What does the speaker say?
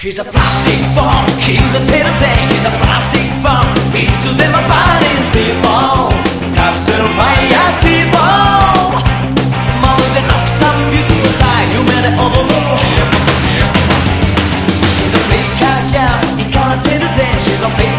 He's a plastic bomb 切れてるぜ He's a plastic bomb いつでもバーニングスティーボーカプセルファイヤースティーボーまるでアクタンビューさ夢で踊る She's a flicker girl イカれてるぜ She's a flicker